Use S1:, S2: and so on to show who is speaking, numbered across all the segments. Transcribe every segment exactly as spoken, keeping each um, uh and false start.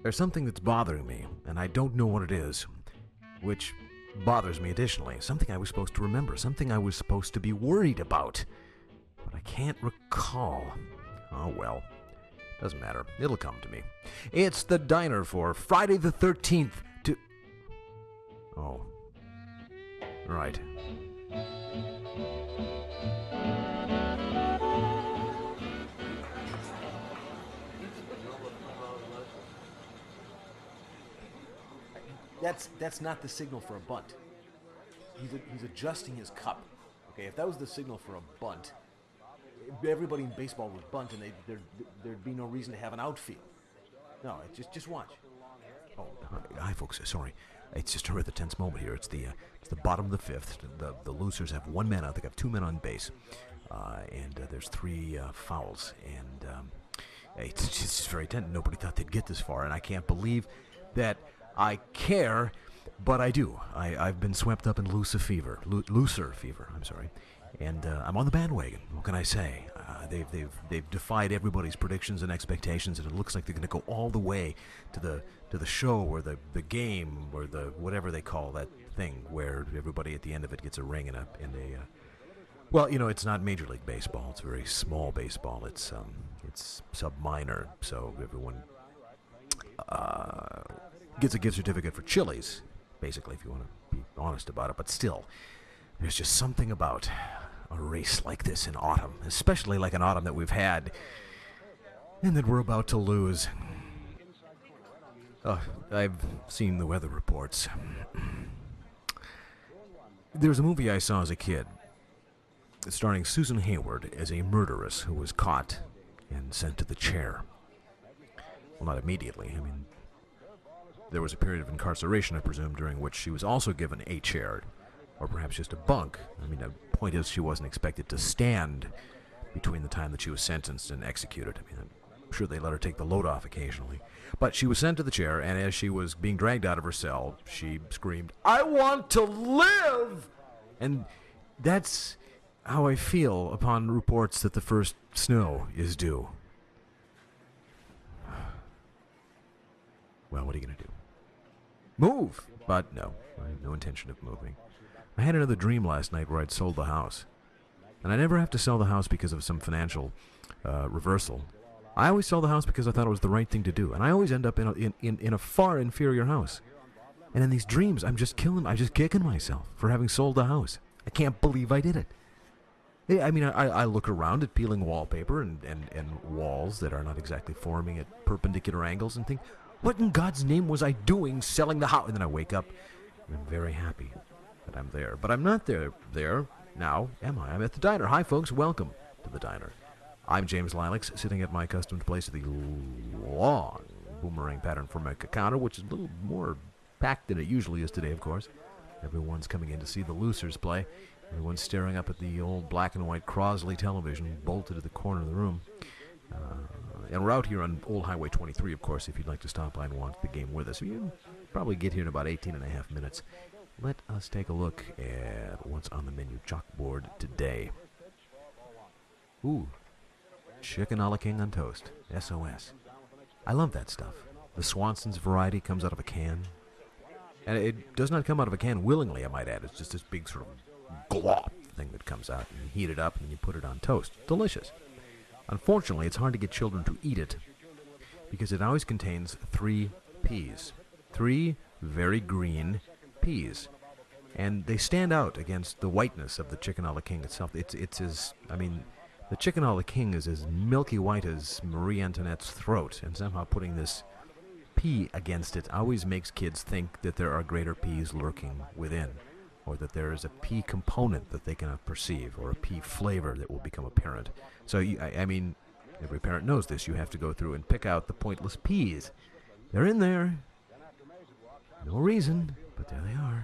S1: There's something that's bothering me, and I don't know what it is, which bothers me additionally. Something I was supposed to remember, something I was supposed to be worried about, but I can't recall. Oh well, doesn't matter. It'll come to me. It's the diner for Friday the thirteenth to... Oh. Right. That's that's not the signal for a bunt. He's a, he's adjusting his cup. Okay, if that was the signal for a bunt, everybody in baseball would bunt, and they, there'd, there'd be no reason to have an outfield. No, just just watch. Oh, hi, folks. Sorry, it's just a the tense moment here. It's the uh, it's the bottom of the fifth. The the losers have one man out. They have two men on base, uh, and uh, there's three uh, fouls. And um, it's just very tense. Nobody thought they'd get this far, and I can't believe that I care, but I do. I, I've been swept up in looser fever. Lo- looser fever, I'm sorry. And uh, I'm on the bandwagon. What can I say? Uh, they've, they've, they've defied everybody's predictions and expectations, and it looks like they're going to go all the way to the to the show or the, the game or the whatever they call that thing where everybody at the end of it gets a ring and a... And a uh, well, you know, it's not Major League Baseball. It's very small baseball. It's, um, it's sub-minor, so everyone... Uh, gets a gift certificate for Chili's, basically, if you want to be honest about it. But still, there's just something about a race like this in autumn, especially like an autumn that we've had and that we're about to lose. Oh, I've seen the weather reports. There was a movie I saw as a kid starring Susan Hayward as a murderess who was caught and sent to the chair. Well, not immediately. I mean, there was a period of incarceration, I presume, during which she was also given a chair, or perhaps just a bunk. I mean, the point is she wasn't expected to stand between the time that she was sentenced and executed. I mean, I'm sure they let her take the load off occasionally. But she was sent to the chair, and as she was being dragged out of her cell, she screamed, "I want to live!" And that's how I feel upon reports that the first snow is due. Well, what are you going to do? Move! But no, I have no intention of moving. I had another dream last night where I'd sold the house. And I never have to sell the house because of some financial uh, reversal. I always sell the house because I thought it was the right thing to do. And I always end up in a, in, in, in a far inferior house. And in these dreams, I'm just killing, I'm just kicking myself for having sold the house. I can't believe I did it. I mean, I, I look around at peeling wallpaper and, and, and walls that are not exactly forming at perpendicular angles and think, what in God's name was I doing selling the house? And then I wake up and I'm very happy that I'm there. But I'm not there there now, am I? I'm at the diner. Hi, folks. Welcome to the diner. I'm James Lilacs, sitting at my accustomed place at the long boomerang pattern Formica counter, which is a little more packed than it usually is today, of course. Everyone's coming in to see the losers play. Everyone's staring up at the old black and white Crosley television bolted to the corner of the room. Uh, and we're out here on Old Highway twenty-three, of course, if you'd like to stop by and watch the game with us. You probably get here in about eighteen and a half minutes. Let us take a look at what's on the menu chalkboard today. Ooh, chicken a la king on toast, S O S. I love that stuff. The Swanson's variety comes out of a can. And it does not come out of a can willingly, I might add. It's just this big sort of glop thing that comes out. And you heat it up and you put it on toast. Delicious. Unfortunately, it's hard to get children to eat it because it always contains three peas. Three very green peas. And they stand out against the whiteness of the chicken a la king itself. It's, it's as, I mean, the chicken a la king is as milky white as Marie Antoinette's throat. And somehow putting this pea against it always makes kids think that there are greater peas lurking within, or that there is a pea component that they cannot perceive, or a pea flavor that will become apparent. So, you, I, I mean, every parent knows this. You have to go through and pick out the pointless peas. They're in there. No reason, but there they are.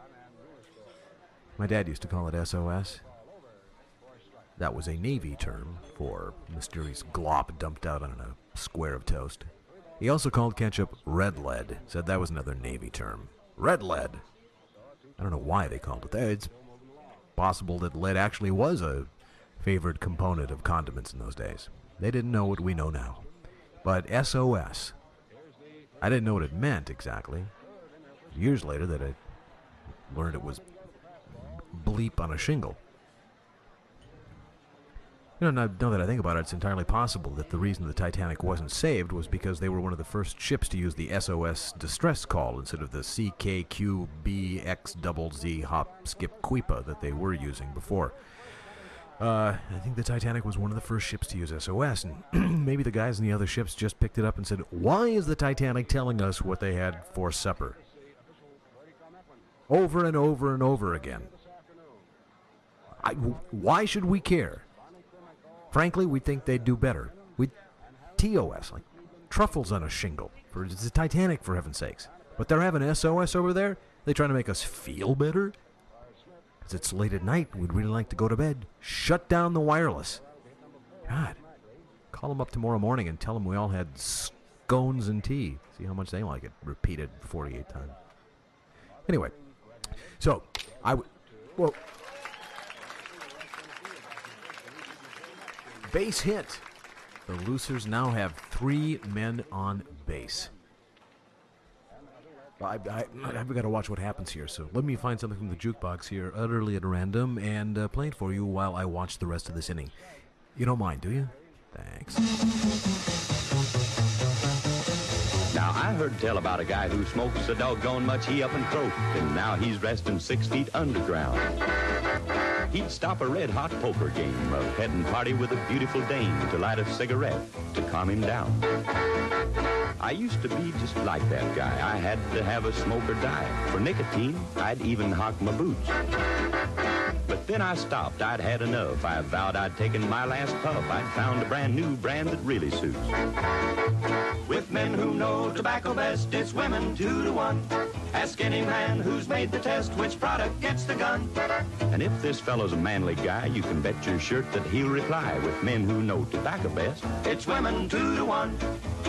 S1: My dad used to call it S O S. That was a Navy term for mysterious glop dumped out on a square of toast. He also called ketchup red lead, said that was another Navy term. Red lead. I don't know why they called it that. It's possible that lead actually was a favored component of condiments in those days. They didn't know what we know now. But S O S. I didn't know what it meant exactly. Years later that I learned it was bleep on a shingle. You know, now, now that I think about it, it's entirely possible that the reason the Titanic wasn't saved was because they were one of the first ships to use the S O S distress call instead of the C K Q B X Z Z hop skip Quipa that they were using before. Uh, I think the Titanic was one of the first ships to use S O S, and maybe the guys in the other ships just picked it up and said, "Why is the Titanic telling us what they had for supper?" Over and over and over again. I, why should we care? Frankly, we think they'd do better. We'd T O S, like truffles on a shingle. For, it's the Titanic, for heaven's sakes. But they're having S O S over there? They trying to make us feel better? Because it's late at night, we'd really like to go to bed. Shut down the wireless. God. Call them up tomorrow morning and tell them we all had scones and tea. See how much they like it. Repeated forty-eight times. Anyway. So, I would... Well... Base hit. The Losers now have three men on base. I, I, I've got to watch what happens here, so let me find something from the jukebox here, utterly at random, and uh, play it for you while I watch the rest of this inning. You don't mind, do you? Thanks.
S2: Now, I heard tell about a guy who smokes so doggone much he up and croaked, and now he's resting six feet underground. He'd stop a red-hot poker game, a heading party with a beautiful dame to light a cigarette to calm him down. I used to be just like that guy. I had to have a smoke or die. For nicotine, I'd even hock my boots. But then I stopped. I'd had enough. I vowed I'd taken my last puff. I'd found a brand new brand that really suits. With men who know tobacco best, it's women two to one. Ask any man who's made the test which product gets the gun. And if this fellow's a manly guy, you can bet your shirt that he'll reply. With men who know tobacco best, it's women two to one.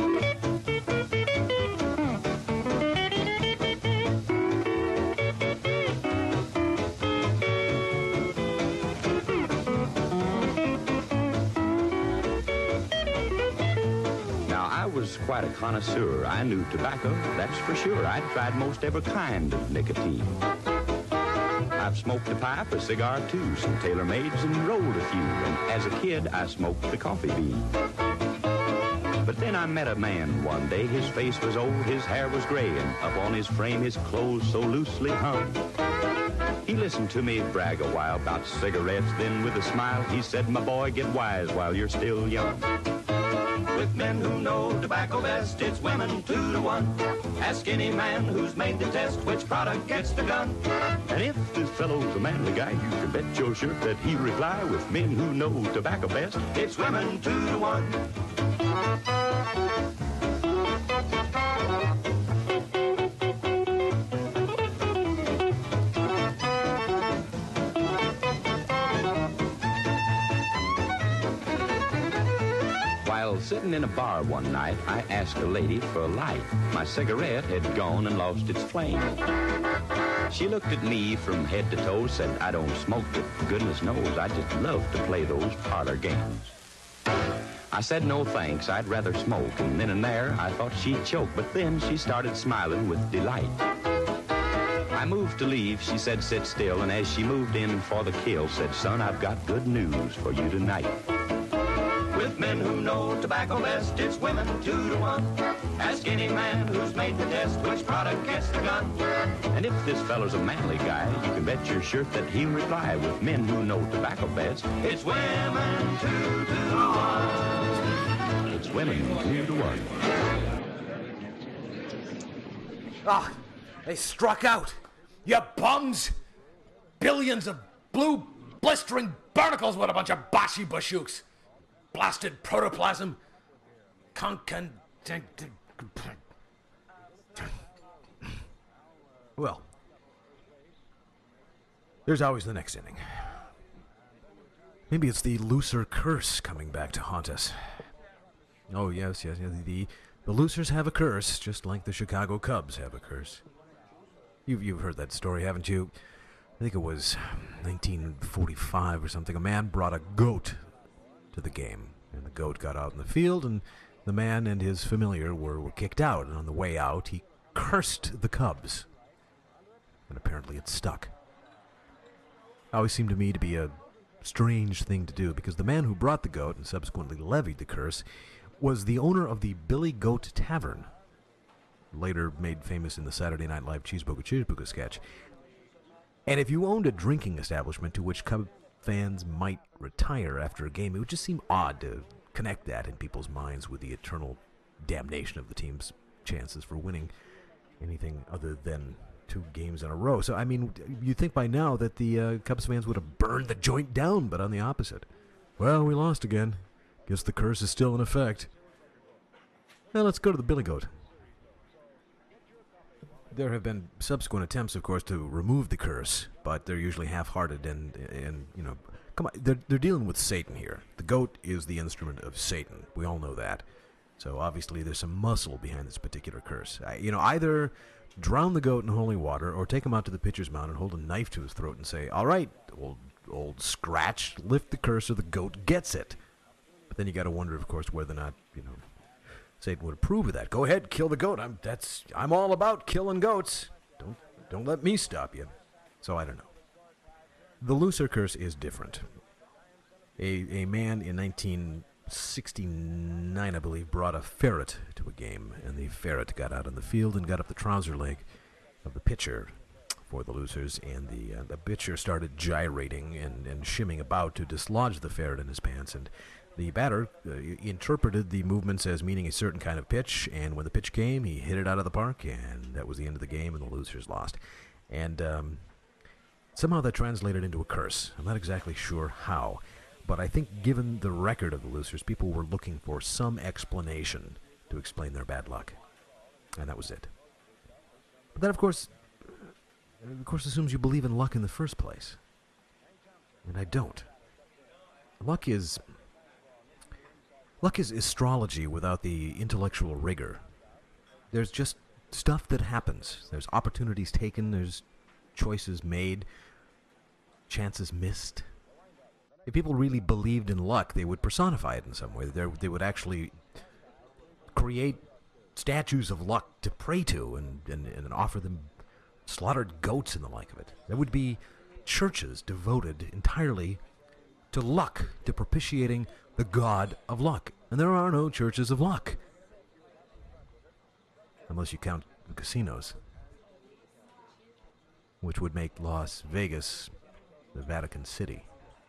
S2: Quite a connoisseur. I knew tobacco, that's for sure. I'd tried most every kind of nicotine. I've smoked a pipe, a cigar too, some tailor-mades and rolled a few. And as a kid, I smoked the coffee bean. But then I met a man one day. His face was old, his hair was gray, and up on his frame his clothes so loosely hung. He listened to me brag a while about cigarettes, then with a smile he said, "My boy, get wise while you're still young." With men who know tobacco best, it's women two to one. Ask any man who's made the test which product gets the gun. And if this fellow's a manly guy, you can bet your shirt that he'll reply. With men who know tobacco best, it's women two to one. Sitting in a bar one night, I asked a lady for a light. My cigarette had gone and lost its flame. She looked at me from head to toe, said, "I don't smoke, but goodness knows I just love to play those parlor games." I said no thanks, I'd rather smoke, and then and there I thought she'd choke, but then she started smiling with delight. I moved to leave, she said sit still, and as she moved in for the kill, said, "Son, I've got good news for you tonight." With men who know tobacco best, it's women two to one. Ask any man who's made the test which product gets the gun. And if this feller's a manly guy, you can bet your shirt that he'll reply. With men who know tobacco best, it's women two to one. It's women two to one.
S1: Ah, they struck out. You bums! Billions of blue blistering barnacles with a bunch of boshy bashooks. Blasted protoplasm. Concan... Well, there's always the next inning. Maybe it's the looser curse coming back to haunt us. Oh, yes, yes, yes. The, the losers have a curse, just like the Chicago Cubs have a curse. You've, you've heard that story, haven't you? I think it was nineteen forty-five or something. A man brought a goat to the game, and the goat got out in the field, and the man and his familiar were, were kicked out, and on the way out, he cursed the Cubs. And apparently it stuck. Always seemed to me to be a strange thing to do, because the man who brought the goat and subsequently levied the curse was the owner of the Billy Goat Tavern, later made famous in the Saturday Night Live Cheeseburger Cheeseburger sketch. And if you owned a drinking establishment to which Cub fans might retire after a game, it would just seem odd to connect that in people's minds with the eternal damnation of the team's chances for winning anything other than two games in a row. So, I mean, you'd think by now that the uh, Cubs fans would have burned the joint down, but on the opposite. Well, we lost again. Guess the curse is still in effect. Now let's go to the Billy Goat. There have been subsequent attempts, of course, to remove the curse, but they're usually half-hearted and, and you know, come on, they're, they're dealing with Satan here. The goat is the instrument of Satan. We all know that. So obviously there's some muscle behind this particular curse. I, you know, either drown the goat in holy water or take him out to the pitcher's mound and hold a knife to his throat and say, all right, old, old Scratch, lift the curse or the goat gets it. But then you got to wonder, of course, whether or not, you know, Satan would approve of that. Go ahead, kill the goat. I'm that's I'm all about killing goats. Don't don't let me stop you. So I don't know. The Looser curse is different. A a man in nineteen sixty-nine, I believe, brought a ferret to a game, and the ferret got out on the field and got up the trouser leg of the pitcher for the Losers, and the uh, the pitcher started gyrating and, and shimming about to dislodge the ferret in his pants, and the batter uh, interpreted the movements as meaning a certain kind of pitch, and when the pitch came, he hit it out of the park, and that was the end of the game, and the Losers lost. And um, somehow that translated into a curse. I'm not exactly sure how, but I think given the record of the Losers, people were looking for some explanation to explain their bad luck, and that was it. But that, of course, of course, assumes you believe in luck in the first place, and I don't. Luck is... Luck is astrology without the intellectual rigor. There's just stuff that happens. There's opportunities taken. There's choices made. Chances missed. If people really believed in luck, they would personify it in some way. They're, they would actually create statues of luck to pray to and, and, and offer them slaughtered goats and the like of it. There would be churches devoted entirely to luck, to propitiating the god of luck. And there are no churches of luck. Unless you count the casinos, which would make Las Vegas the Vatican City.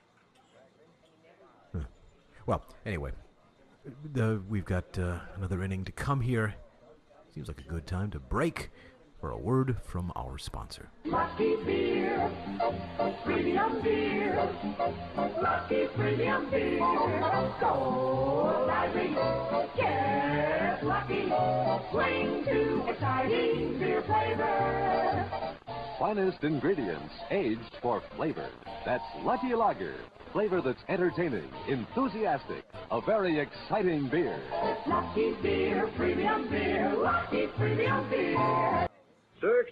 S1: Huh. Well, anyway, the, we've got uh, another inning to come here. Seems like a good time to break for a word from our sponsor.
S3: Lucky Beer, premium beer, Lucky premium beer, so lively, get lucky, swing to exciting beer flavor.
S4: Finest ingredients aged for flavor. That's Lucky Lager. Flavor that's entertaining, enthusiastic, a very exciting beer.
S3: Lucky Beer, premium beer, Lucky premium beer.
S5: Friends,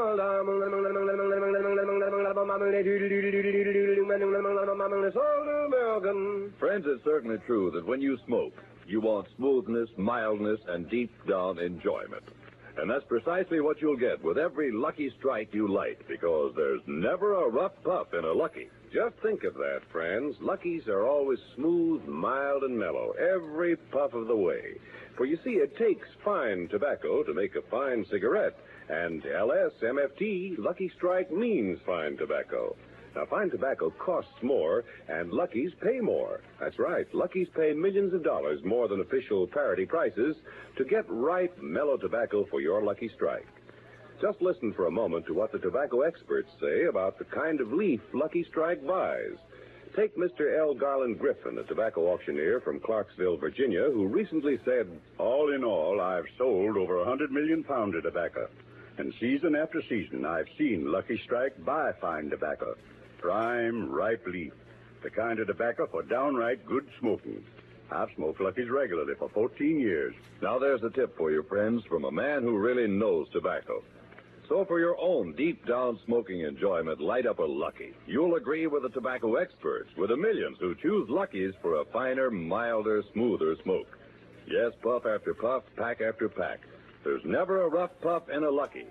S5: it's certainly true that when you smoke, you want smoothness, mildness, and deep-down enjoyment. And that's precisely what you'll get with every Lucky Strike you light, because there's never a rough puff in a Lucky. Just think of that, friends. Luckies are always smooth, mild, and mellow, every puff of the way. For you see, it takes fine tobacco to make a fine cigarette. And L S M F T, Lucky Strike means fine tobacco. Now, fine tobacco costs more, and Lucky's pay more. That's right. Lucky's pay millions of dollars more than official parity prices to get ripe, mellow tobacco for your Lucky Strike. Just listen for a moment to what the tobacco experts say about the kind of leaf Lucky Strike buys. Take Mister L. Garland Griffin, a tobacco auctioneer from Clarksville, Virginia, who recently said,
S6: all in all, I've sold over a hundred million pounds of tobacco. And season after season, I've seen Lucky Strike buy fine tobacco. Prime, ripe leaf. The kind of tobacco for downright good smoking. I've smoked Lucky's regularly for fourteen years.
S5: Now there's a tip for you, friends, from a man who really knows tobacco. So for your own deep-down smoking enjoyment, light up a Lucky. You'll agree with the tobacco experts, with the millions who choose Luckies for a finer, milder, smoother smoke. Yes, puff after puff, pack after pack. There's never a rough puff in a Lucky.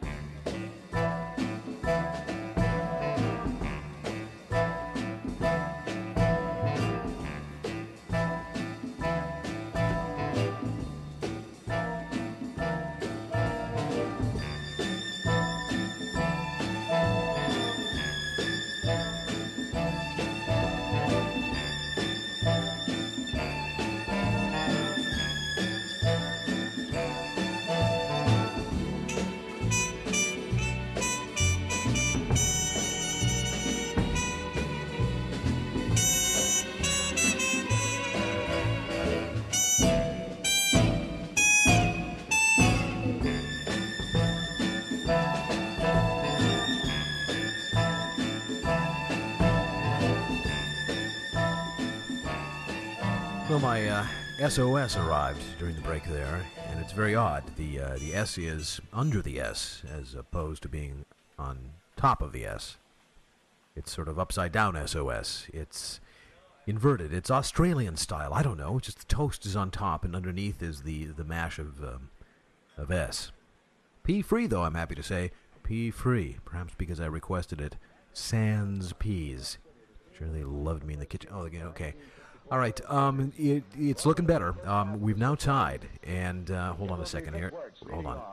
S1: Well, my uh, S O S arrived during the break there, and it's very odd. The uh, the S is under the S as opposed to being on top of the S. It's sort of upside down S O S. It's inverted. It's Australian style. I don't know. Just the toast is on top, and underneath is the the mash of um, of S. Pea free, though. I'm happy to say pea free. Perhaps because I requested it. Sans peas. Sure, they loved me in the kitchen. Oh, okay. okay. All right, um, it, it's looking better. Um, we've now tied, and uh, hold on a second here. Hold on.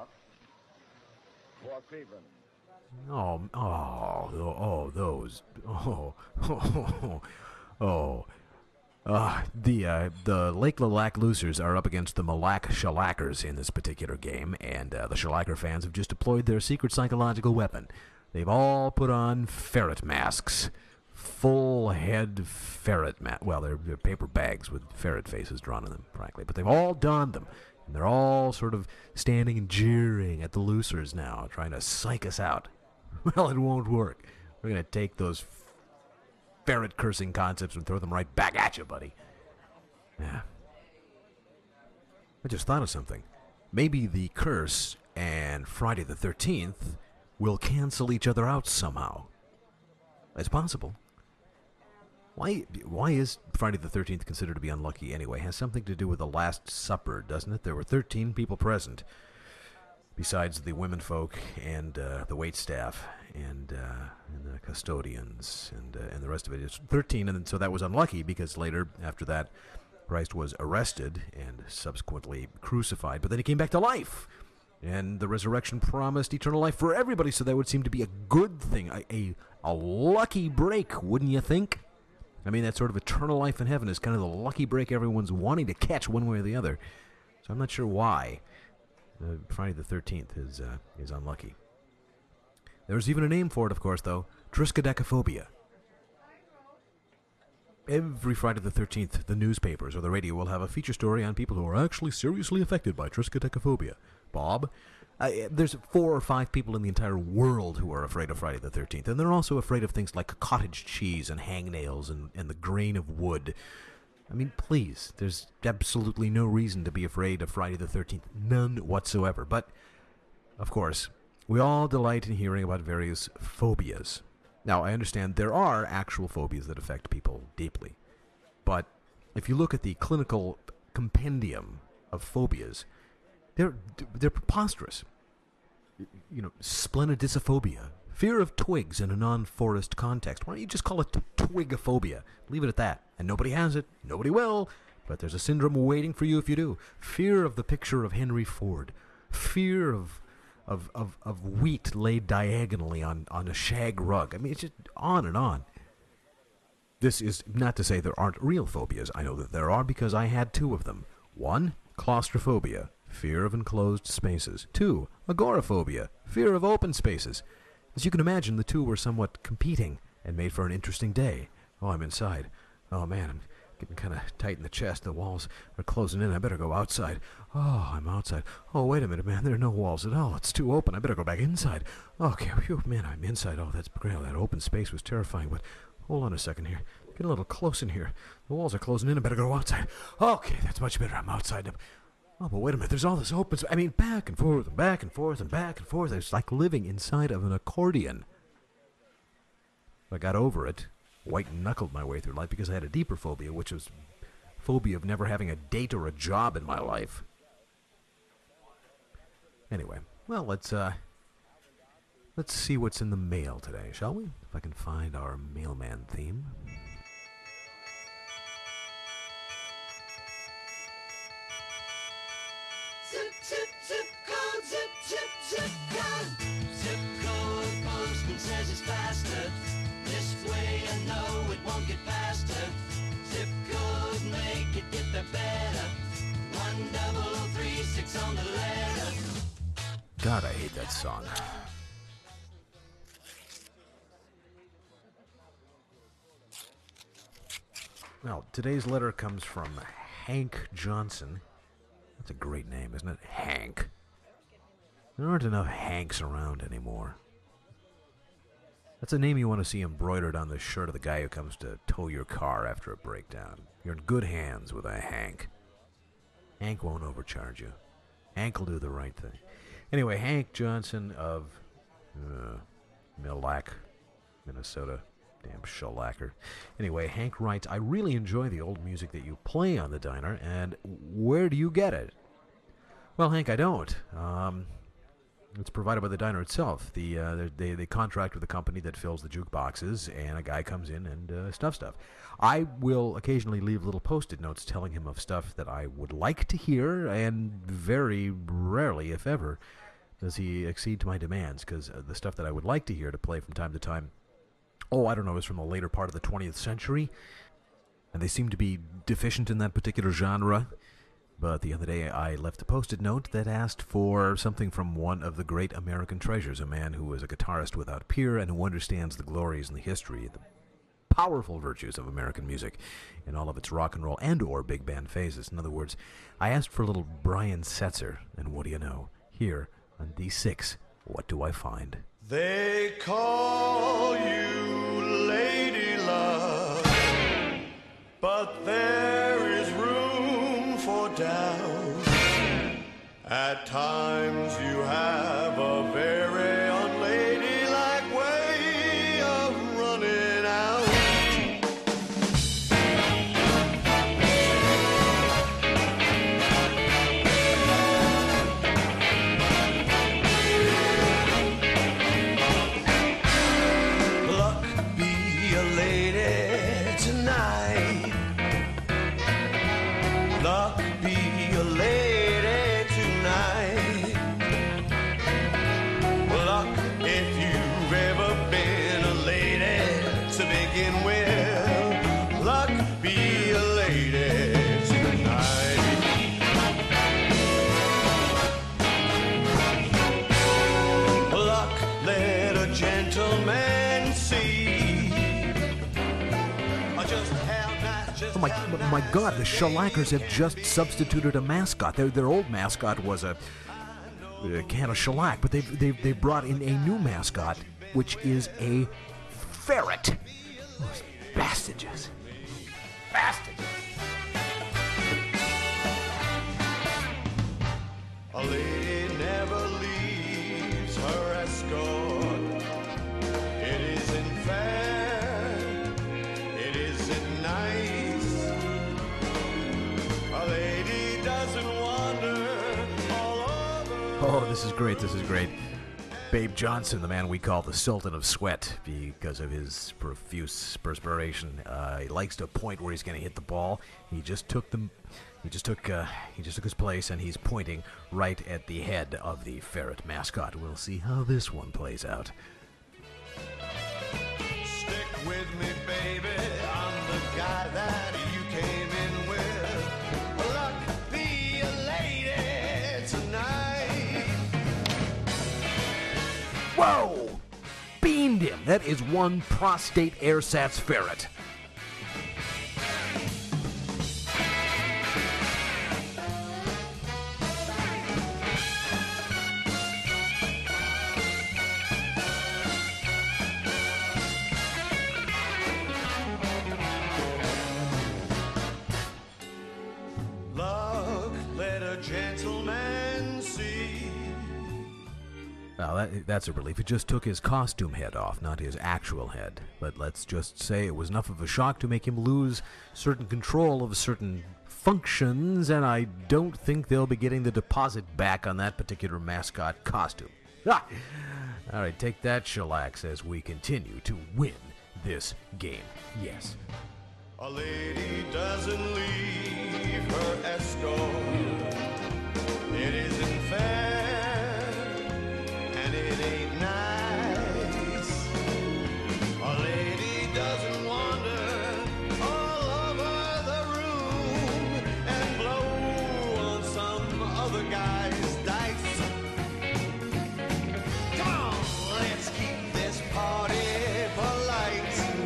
S1: Oh, oh, oh, those. Oh, oh, oh. Uh, the uh, the Lake Lalac Losers are up against the Mille Lacs Shellackers in this particular game, and uh, the Shellacker fans have just deployed their secret psychological weapon. They've all put on ferret masks. Full head ferret mat. Well, they're, they're paper bags with ferret faces drawn on them, frankly. But they've all donned them. And they're all sort of standing and jeering at the Losers now, trying to psych us out. Well, it won't work. We're going to take those ferret cursing concepts and throw them right back at you, buddy. Yeah. I just thought of something. Maybe the curse and Friday the thirteenth will cancel each other out somehow. It's possible. Why why is Friday the thirteenth considered to be unlucky anyway? It has something to do with the Last Supper, doesn't it? There were thirteen people present, besides the women folk and uh, the wait staff and, uh, and the custodians and uh, and the rest of it. It's thirteen, and so that was unlucky because later, after that, Christ was arrested and subsequently crucified. But then he came back to life, and the resurrection promised eternal life for everybody, so that would seem to be a good thing, a, a, a lucky break, wouldn't you think? I mean, that sort of eternal life in heaven is kind of the lucky break everyone's wanting to catch one way or the other. So I'm not sure why uh, Friday the thirteenth is uh, is unlucky. There's even a name for it, of course, though. Triskaidekaphobia. Every Friday the thirteenth, the newspapers or the radio will have a feature story on people who are actually seriously affected by triskaidekaphobia. Bob, uh, there's four or five people in the entire world who are afraid of Friday the thirteenth, and they're also afraid of things like cottage cheese and hangnails and, and the grain of wood. I mean, please, there's absolutely no reason to be afraid of Friday the thirteenth, none whatsoever. But, of course, we all delight in hearing about various phobias. Now, I understand there are actual phobias that affect people deeply, but if you look at the clinical compendium of phobias, They're they're preposterous. You know, splenidisophobia, fear of twigs in a non-forest context. Why don't you just call it twigophobia? Leave it at that. And nobody has it. Nobody will. But there's a syndrome waiting for you if you do. Fear of the picture of Henry Ford. Fear of of of, of wheat laid diagonally on, on a shag rug. I mean, it's just on and on. This is not to say there aren't real phobias. I know that there are because I had two of them. One, claustrophobia. Fear of enclosed spaces. Two, agoraphobia, fear of open spaces. As you can imagine, the two were somewhat competing and made for an interesting day. Oh, I'm inside. Oh, man, I'm getting kind of tight in the chest. The walls are closing in. I better go outside. Oh, I'm outside. Oh, wait a minute, man. There are no walls at all. It's too open. I better go back inside. Okay, whew, man, I'm inside. Oh, that's great. That open space was terrifying, but hold on a second here. Get a little close in here. The walls are closing in. I better go outside. Okay, that's much better. I'm outside. Oh, but wait a minute, there's all this open space. I mean, back and forth and back and forth and back and forth. It's like living inside of an accordion. I got over it, white-knuckled my way through life because I had a deeper phobia, which was phobia of never having a date or a job in my life. Anyway, well, let's uh, let's see what's in the mail today, shall we? If I can find our mailman theme.
S7: Zip, zip, zip code, zip, zip, zip code. Zip code postman says it's faster. This way I know it won't get faster. Zip code make it get there better. One double three six on the letter.
S1: God, I hate that song. Well, today's letter comes from Hank Johnson. That's a great name, isn't it? Hank. There aren't enough Hanks around anymore. That's a name you want to see embroidered on the shirt of the guy who comes to tow your car after a breakdown. You're in good hands with a Hank. Hank won't overcharge you. Hank will do the right thing. Anyway, Hank Johnson of uh, Mille Lacs, Minnesota. Damn shellacker. Anyway, Hank writes, I really enjoy the old music that you play on the diner, and where do you get it? Well, Hank, I don't. Um, it's provided by the diner itself. The uh, they, they contract with a company that fills the jukeboxes, and a guy comes in and uh, stuff stuff. I will occasionally leave little post-it notes telling him of stuff that I would like to hear, and very rarely, if ever, does he accede to my demands, because uh, the stuff that I would like to hear to play from time to time, oh, I don't know, is from the later part of the twentieth century, and they seem to be deficient in that particular genre. But the other day I left a post-it note that asked for something from one of the great American treasures, a man who is a guitarist without peer and who understands the glories and the history, the powerful virtues of American music in all of its rock and roll and or big band phases. In other words, I asked for a little Brian Setzer, and what do you know? Here on D six, what do I find?
S8: They call you Lady Love, but there is room for doubt. At times you have a very unladylike way of running out.
S1: Oh my, my God, the shellackers have just substituted a mascot. Their, their old mascot was a, a can of shellac, but they've, they've, they've brought in a new mascot, which is a ferret. Those bastards. Bastards.
S8: A lady never leaves her escort. It isn't fair. It isn't nice. A lady doesn't wander all over.
S1: Oh, this is great. This is great. Babe Johnson, the man we call the Sultan of Sweat because of his profuse perspiration, uh, he likes to point where he's going to hit the ball. He just took them. He just took. Uh, he just took his place, and he's pointing right at the head of the ferret mascot. We'll see how this one plays out.
S8: Stick with me, baby. I'm the guy that you came in with. Luck be a lady tonight.
S1: Whoa! Beamed him. That is one prostate airsats ferret. Well, that, that's a relief. It just took his costume head off, not his actual head. But let's just say it was enough of a shock to make him lose certain control of certain functions, and I don't think they'll be getting the deposit back on that particular mascot costume. Ah! All right, take that, shellax, as we continue to win this game. Yes.
S8: A lady doesn't leave her escort. It isn't fair, and it ain't nice. A lady doesn't wander all over the room and blow on some other guy's dice. Come on, let's keep this party polite.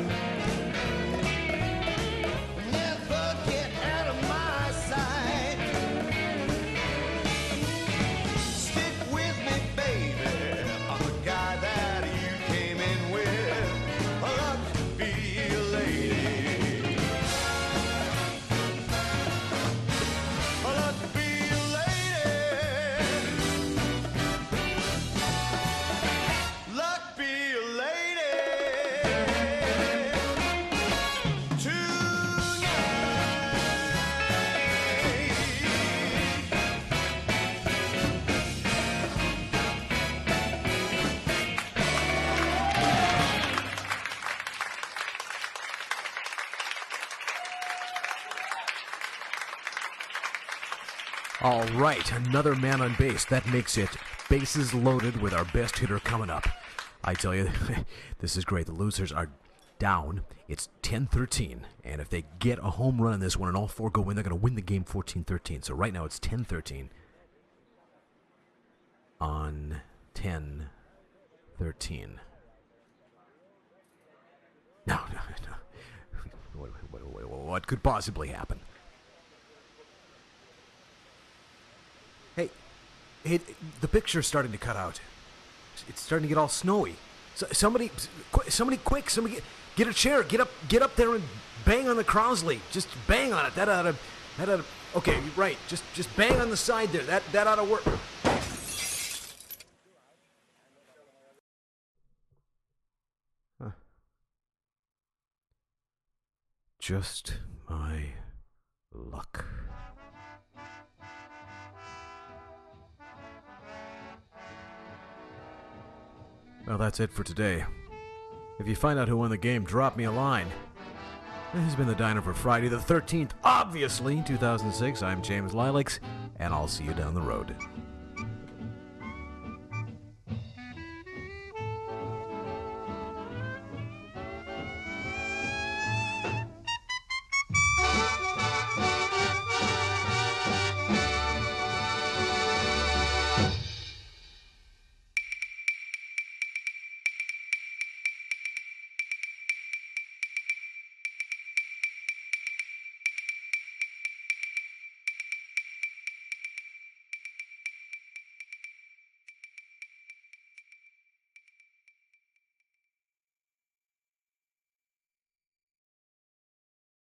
S8: Never get out of my sight. Stick with me, baby. I'm the guy that you came in with. I love to be a lady. I love to be a lady. Luck be a lady.
S1: All right, another man on base. That makes it bases loaded with our best hitter coming up. I tell you, this is great. The losers are down. It's ten thirteen, and if they get a home run in this one and all four go in, they're going to win the game fourteen thirteen. So right now it's ten thirteen on ten thirteen. No, no, no. What, what, what, what could possibly happen? Hey, hey, the picture's starting to cut out. It's starting to get all snowy. So, somebody, qu- somebody, quick! Somebody, get, get a chair. Get up, get up there and bang on the Crosley. Just bang on it. That ought to, that ought to. Okay, right. Just, just bang on the side there. That, that ought to work. Huh. Just my luck. Well, that's it for today. If you find out who won the game, drop me a line. This has been the Diner for Friday the thirteenth, obviously, two thousand six. I'm James Lilacs, and I'll see you down the road.